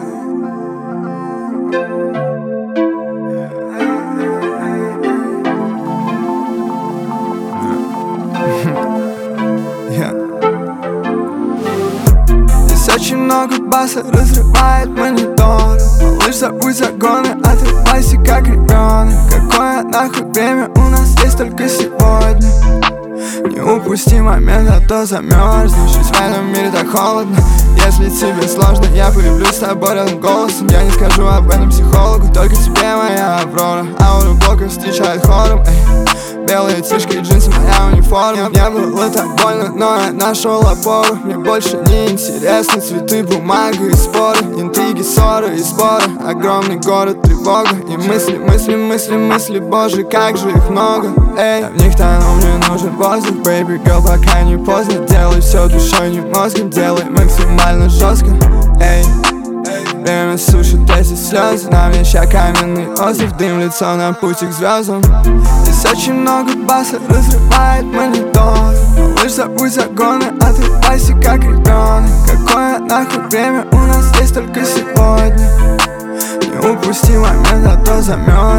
Здесь очень много баса, разрывает мониторы. Малыш, забудь загоны, отрывайся как ребенок. Какое нахуй время, у нас есть только сегодня. Не упусти момент, а то замерзнешь. Ведь в этом мире так холодно. Если тебе сложно, я полюблю с тобой рядом голосом. Я не скажу об этом психологу, только тебе моя Аврора. Ауру блока встречает хором, белые тишки и джинсы, моя униформа. Мне было так больно, но я нашел опору. Мне больше не интересны цветы, бумага и споры, интриги, ссоры и сборы. Огромный город, тревога и мысли, мысли, мысли, мысли. Боже, как же их много, эй. Я в них тону, мне нужен воздух, baby girl, пока не поздно. Делай все душой, не мозгом, делай максимально жестко, эй. Время сушит эти слезы, на мне ща каменный остров, дым в лицо на пути к звездам. Здесь очень много баса, разрывает монитор. Малыш, забудь загоны, отрывайся как ребенок. Какое нахуй время, у нас есть только сегодня. Не упусти момент, а то замерз.